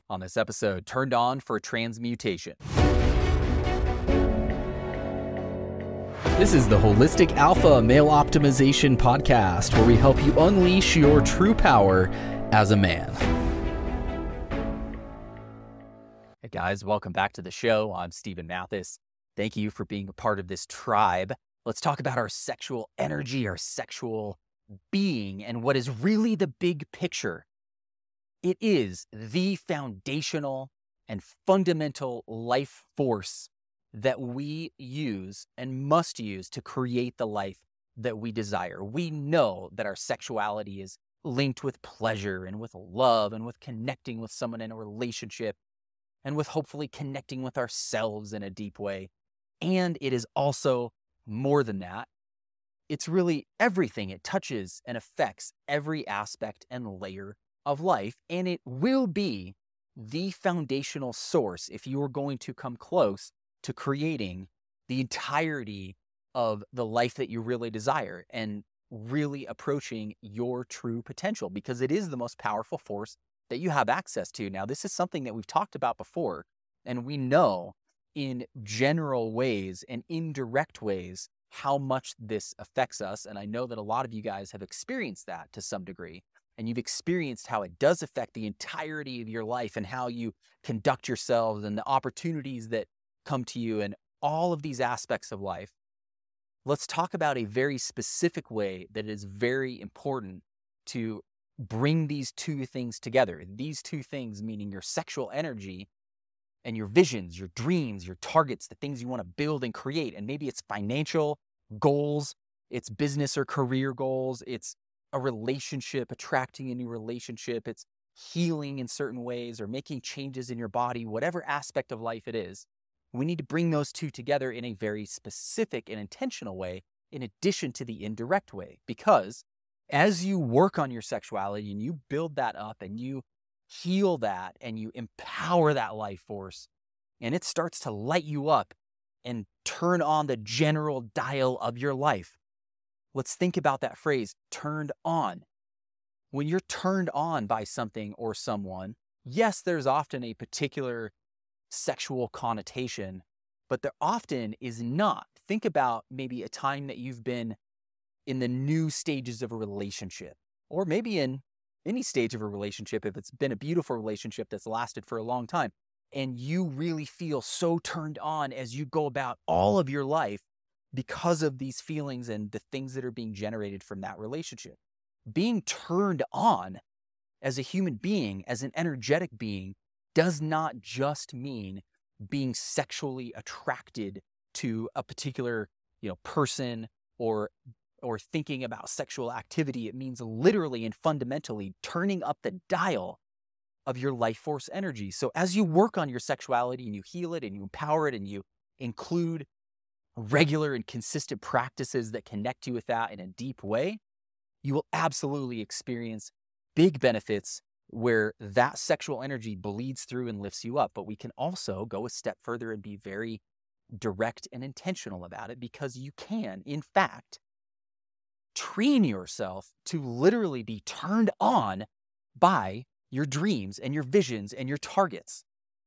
On this episode, Turned On for Transmutation. This is the Holistic Alpha Male Optimization Podcast, where we help you unleash your true power as a man. Hey guys, welcome back to the show. I'm Stephen Mathis. Thank you for being a part of this tribe. Let's talk about our sexual energy, our sexual being, and what is really the big picture. It is the foundational and fundamental life force that we use and must use to create the life that we desire. We know that our sexuality is linked with pleasure and with love and with connecting with someone in a relationship and with hopefully connecting with ourselves in a deep way. And it is also more than that. It's really everything. It touches and affects every aspect and layer of life, and it will be the foundational source if you are going to come close to creating the entirety of the life that you really desire and really approaching your true potential, because it is the most powerful force that you have access to. Now, this is something that we've talked about before, and we know in general ways and indirect ways how much this affects us, and I know that a lot of you guys have experienced that to some degree. And you've experienced how it does affect the entirety of your life and how you conduct yourselves and the opportunities that come to you and all of these aspects of life. Let's talk about a very specific way that is very important to bring these two things together. These two things meaning your sexual energy and your visions, your dreams, your targets, the things you want to build and create. And maybe it's financial goals, it's business or career goals, it's a relationship, attracting a new relationship, it's healing in certain ways or making changes in your body, whatever aspect of life it is. We need to bring those two together in a very specific and intentional way, in addition to the indirect way, because as you work on your sexuality and you build that up and you heal that and you empower that life force, and it starts to light you up and turn on the general dial of your life. Let's think about that phrase, turned on. When you're turned on by something or someone, yes, there's often a particular sexual connotation, but there often is not. Think about maybe a time that you've been in the new stages of a relationship, or maybe in any stage of a relationship, if it's been a beautiful relationship that's lasted for a long time, and you really feel so turned on as you go about all of your life, because of these feelings and the things that are being generated from that relationship. Being turned on as a human being, as an energetic being, does not just mean being sexually attracted to a particular, person or thinking about sexual activity. It means literally and fundamentally turning up the dial of your life force energy. So as you work on your sexuality and you heal it and you empower it and you include regular and consistent practices that connect you with that in a deep way, you will absolutely experience big benefits where that sexual energy bleeds through and lifts you up. But we can also go a step further and be very direct and intentional about it, because you can, in fact, train yourself to literally be turned on by your dreams and your visions and your targets.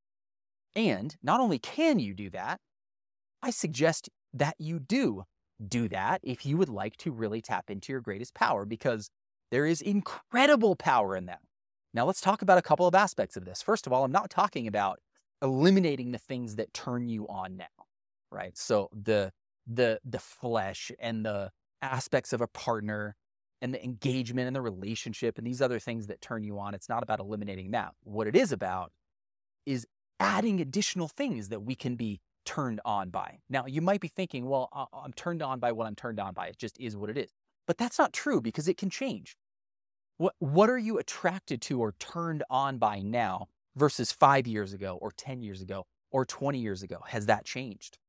And not only can you do that, I suggest that you do that if you would like to really tap into your greatest power, because there is incredible power in that. Now, let's talk about a couple of aspects of this. First of all, I'm not talking about eliminating the things that turn you on now, right? So the flesh and the aspects of a partner and the engagement and the relationship and these other things that turn you on. It's not about eliminating that. What it is about is adding additional things that we can be turned on by. Now, you might be thinking, well, I'm turned on by what I'm turned on by. It just is what it is. But that's not true, because it can change. What are you attracted to or turned on by now versus 5 years ago or 10 years ago or 20 years ago? Has that changed?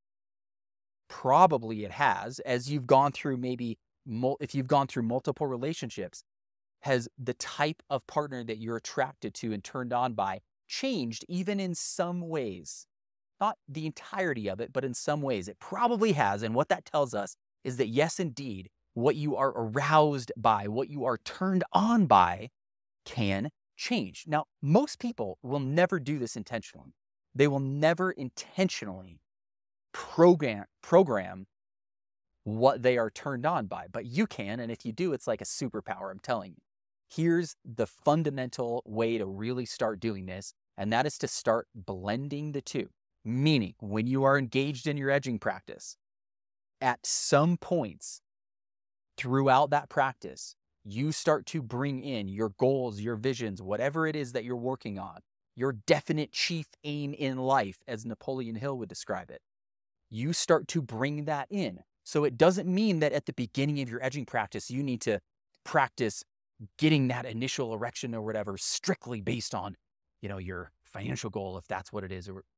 Probably it has. As you've gone through if you've gone through multiple relationships, has the type of partner that you're attracted to and turned on by changed even in some ways? Not the entirety of it, but in some ways it probably has. And what that tells us is that yes, indeed, what you are aroused by, what you are turned on by can change. Now, most people will never do this intentionally. They will never intentionally program what they are turned on by, but you can. And if you do, it's like a superpower, I'm telling you. Here's the fundamental way to really start doing this, and that is to start blending the two. Meaning, when you are engaged in your edging practice, at some points throughout that practice, you start to bring in your goals, your visions, whatever it is that you're working on, your definite chief aim in life, as Napoleon Hill would describe it. You start to bring that in. So it doesn't mean that at the beginning of your edging practice, you need to practice getting that initial erection or whatever strictly based on, your financial goal, if that's what it is, or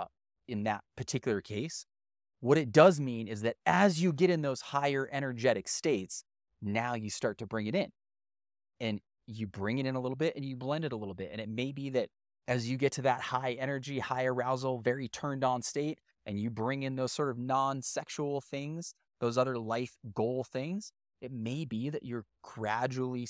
in that particular case. What it does mean is that as you get in those higher energetic states, now you start to bring it in. And you bring it in a little bit and you blend it a little bit. And it may be that as you get to that high energy, high arousal, very turned on state, and you bring in those sort of non-sexual things, those other life goal things, it may be that you're gradually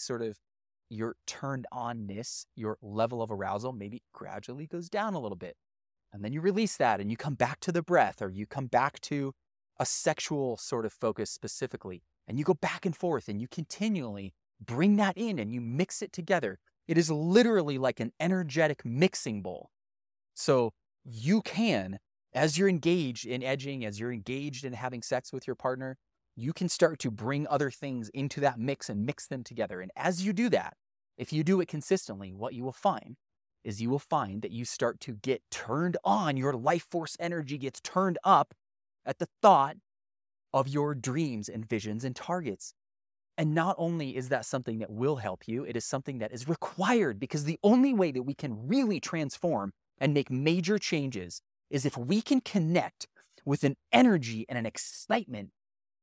your turned onness, your level of arousal maybe gradually goes down a little bit. And then you release that and you come back to the breath, or you come back to a sexual sort of focus specifically, and you go back and forth and you continually bring that in and you mix it together. It is literally like an energetic mixing bowl. So you can, as you're engaged in edging, as you're engaged in having sex with your partner, you can start to bring other things into that mix and mix them together. And as you do that, if you do it consistently, what you will find is you will find that you start to get turned on. Your life force energy gets turned up at the thought of your dreams and visions and targets. And not only is that something that will help you, it is something that is required, because the only way that we can really transform and make major changes is if we can connect with an energy and an excitement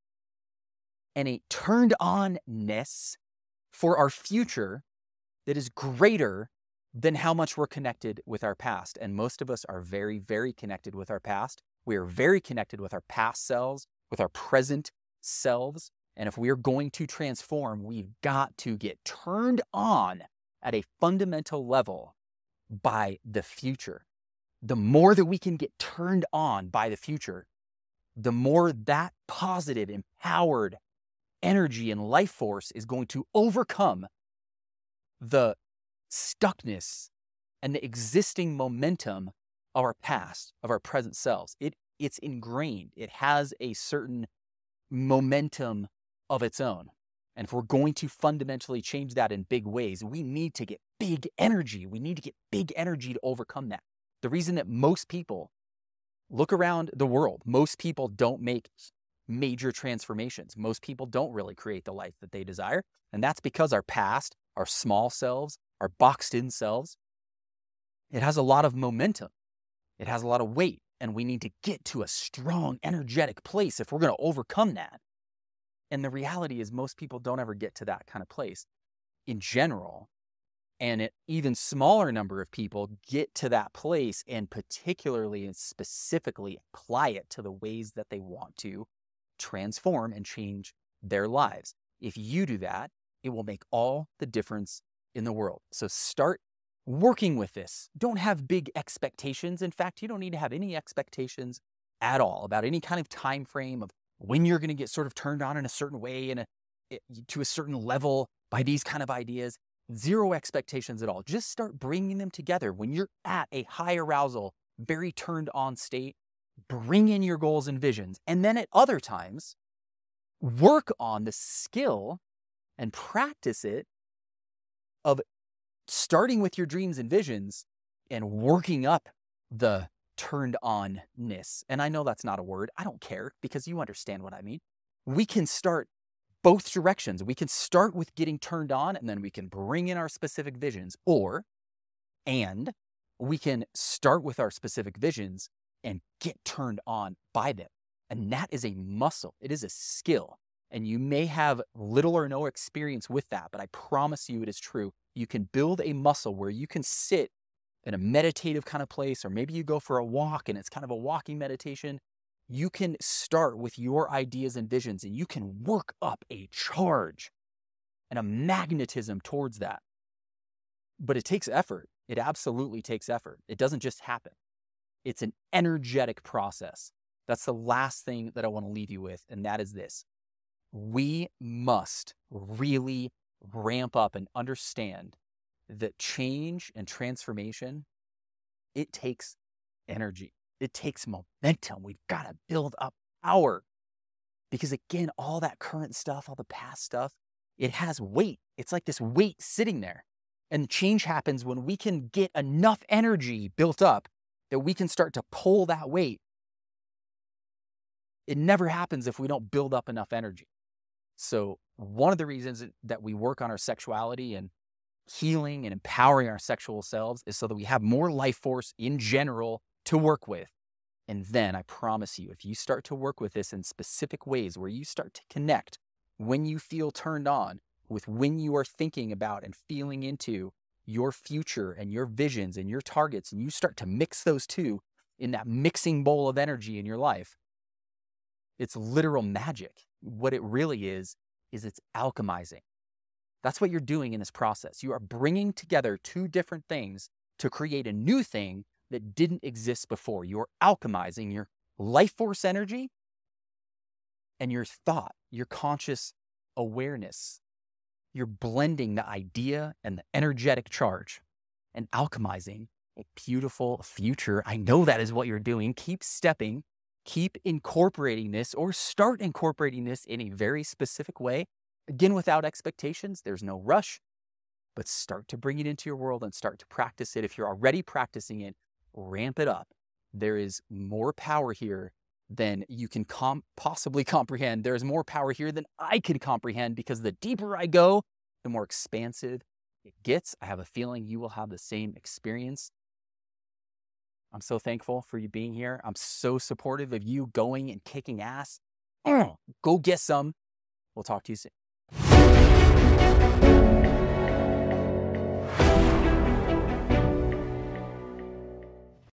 and a turned onness for our future that is greater than how much we're connected with our past. And most of us are very, very connected with our past. We are very connected with our past selves, with our present selves. And if we are going to transform, we've got to get turned on at a fundamental level by the future. The more that we can get turned on by the future, the more that positive, empowered energy and life force is going to overcome the stuckness and the existing momentum of our past, of our present selves. It's ingrained. It has a certain momentum of its own. And if we're going to fundamentally change that in big ways, we need to get big energy. We need to get big energy to overcome that. The reason that most people look around the world, most people don't make major transformations. Most people don't really create the life that they desire. And that's because our past, our small selves, our boxed in selves, it has a lot of momentum. It has a lot of weight. And we need to get to a strong, energetic place if we're going to overcome that. And the reality is most people don't ever get to that kind of place in general. And an even smaller number of people get to that place and particularly and specifically apply it to the ways that they want to transform and change their lives. If you do that, it will make all the difference in the world. So start working with this. Don't have big expectations. In fact, you don't need to have any expectations at all about any kind of time frame of when you're going to get sort of turned on in a certain way and to a certain level by these kind of ideas. Zero expectations at all. Just start bringing them together. When you're at a high arousal, very turned on state, bring in your goals and visions. And then at other times, work on the skill and practice it of starting with your dreams and visions and working up the turned onness. And I know that's not a word. I don't care, because you understand what I mean. We can start both directions. We can start with getting turned on, and then we can bring in our specific visions, and we can start with our specific visions and get turned on by them. And that is a muscle. It is a skill. And you may have little or no experience with that, but I promise you it is true. You can build a muscle where you can sit in a meditative kind of place, or maybe you go for a walk and it's kind of a walking meditation. You can start with your ideas and visions, and you can work up a charge and a magnetism towards that. But it takes effort. It absolutely takes effort. It doesn't just happen. It's an energetic process. That's the last thing that I want to leave you with, and that is this. We must really ramp up and understand that change and transformation, it takes energy. It takes momentum. We've got to build up power. Because again, all that current stuff, all the past stuff, it has weight. It's like this weight sitting there. And change happens when we can get enough energy built up that we can start to pull that weight. It never happens if we don't build up enough energy. So one of the reasons that we work on our sexuality and healing and empowering our sexual selves is so that we have more life force in general to work with. And then I promise you, if you start to work with this in specific ways where you start to connect when you feel turned on with when you are thinking about and feeling into your future and your visions and your targets, and you start to mix those two in that mixing bowl of energy in your life, it's literal magic. What it really is it's alchemizing. That's what you're doing in this process. You are bringing together two different things to create a new thing that didn't exist before. You're alchemizing your life force energy and your thought, your conscious awareness. You're blending the idea and the energetic charge and alchemizing a beautiful future. I know that is what you're doing. Keep stepping, keep incorporating this, or start incorporating this in a very specific way. Again, without expectations, there's no rush, but start to bring it into your world and start to practice it. If you're already practicing it, ramp it up. There is more power here than you can possibly comprehend. There is more power here than I could comprehend, because the deeper I go, the more expansive it gets. I have a feeling you will have the same experience. I'm so thankful for you being here. I'm so supportive of you going and kicking ass. Go get some. We'll talk to you soon.